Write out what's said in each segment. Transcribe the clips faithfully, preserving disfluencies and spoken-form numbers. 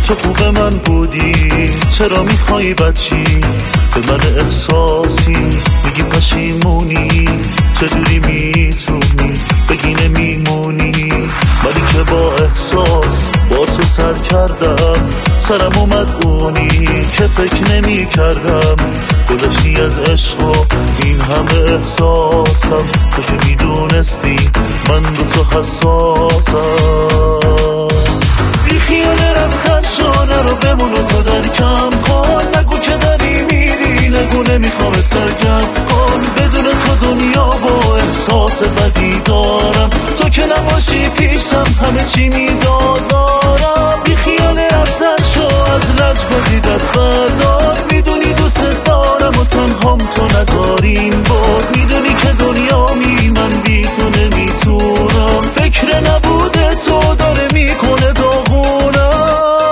تو خوب من بودی، چرا میخوای بچی به من احساسی میگی پشیمونی؟ چجوری میتونی بگی نمیمونی؟ ولی که با احساس با تو سر کردم، سرم اومد اونی که فکر نمی کردم. گذشتی از عشق و این همه احساسم، تو که میدونستی من رو تو حساسم. بی خیال رفتن شو، نرو بمون و تو درکم کن. نگو که داری میری، نگو نمیخوامت ترکم کن. بدون تو دنیا با احساس بدی دارم، تو که نباشی پیشم همه چی میدازارم. بی خیال رفتن شو، از لجبازی دست بردار. میدونی دوست دارم و تنهام تو نذاریم بود. میدونی که دنیا می من بی تو نمیتونم. فکر نبوده تو داره میکنه داغونم.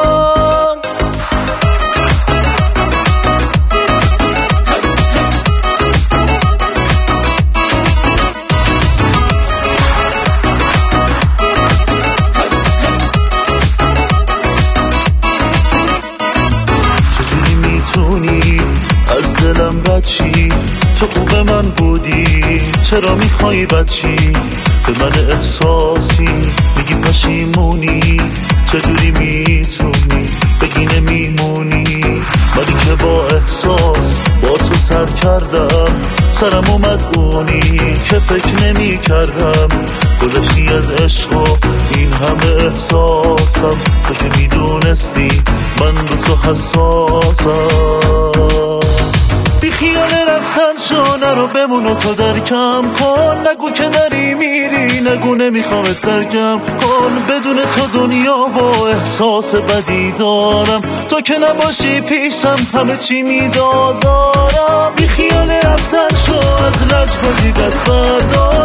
چجوری میتونی از دلم بچی؟ تو خوب من بودی، چرا میخوای بچی به من احساسی میگی پشیمونی؟ چجوری میتونی بگی نمیمونی؟ ولی که با احساس با تو سر کردم، سرم اومد اونی که فکر نمی کردم. گذشتی از عشق و این همه احساسم، تو که میدونستی من رو تو حساسم. بی خیال رفتن شو، نرو بمون و تو درکم کن. نگو که داری میری، نگو نمیخوامت ترکم کن. بدون تو دنیا با احساس بدی دارم، تو که نباشی پیشم همه چی میدازارم. بی خیال رفتن شو، از لجبازی دست بردار.